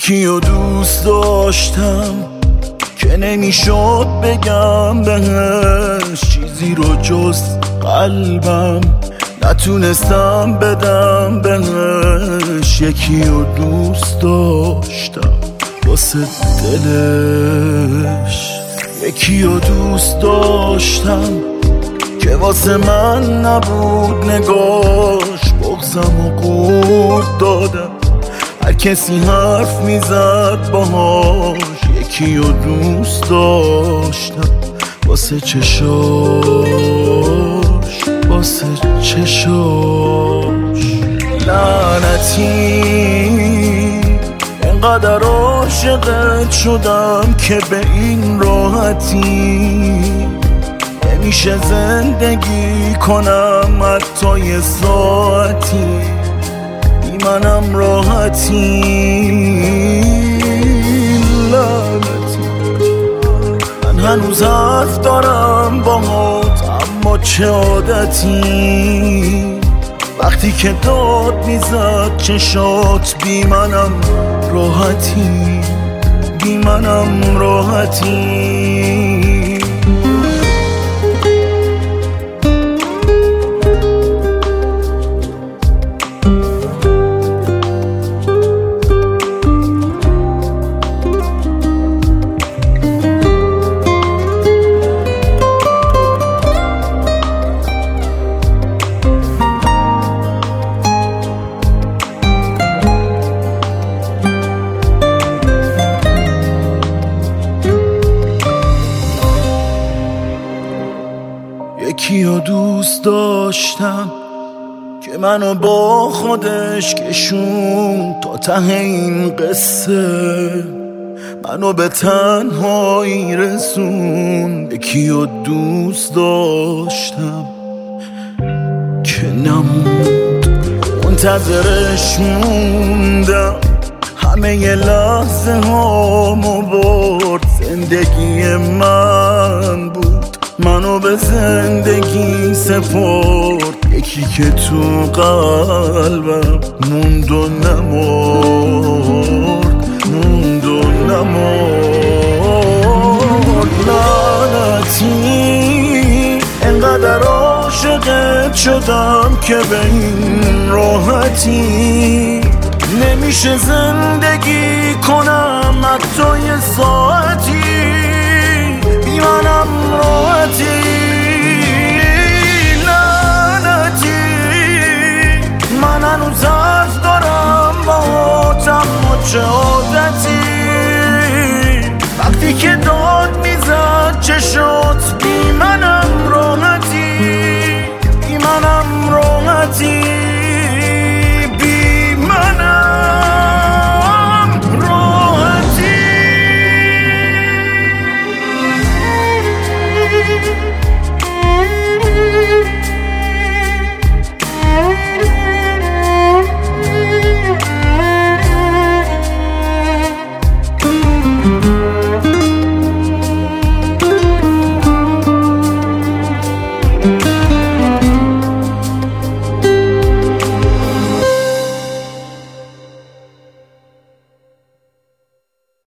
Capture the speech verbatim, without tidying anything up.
یکی رو دوست داشتم که نمیشد بگم بهش چیزی رو جز قلبم، نتونستم بدم بهش. یکی رو دوست داشتم واسه دلش، یکی رو دوست داشتم که واسه من نبود نگاش. بغضم و قورت دادم هر کسی حرف میزد باهاش. یکی رو دوست داشتم واسه چشاش، واسه چشاش. لعنتی انقدر عاشقت شدم که به این راحتی نمیشه زندگی کنم حتی یه ساعتی. بی منم راحتی، لعنتی. من هنوز حرف دارم باهات اما چه عادتی. وقتی که داد میزد چشات بی منم راحتی، بی منم راحتی. یکی رو دوست داشتم که منو با خودش کشون تا ته این قصه، منو به تنهایی رسون. یکی رو دوست داشتم که نموند، منتظرش موندم، همه ی لحظه هامو برد. زندگی من بود، منو به زندگی سپرد. یکی که تو قلبم موند و نمرد، موند و نمرد. لعنتی انقدر عاشقت شدم که به این راحتی نمیشه زندگی کنم حتی یه ساعتی.